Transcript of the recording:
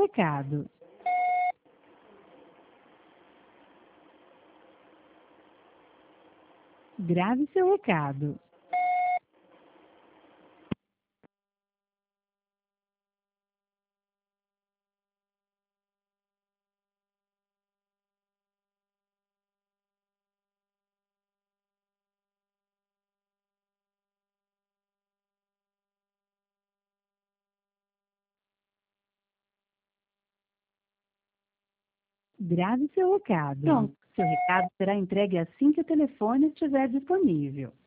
recado. Grave seu recado. Grave seu recado. Pronto, seu recado será entregue assim que o telefone estiver disponível.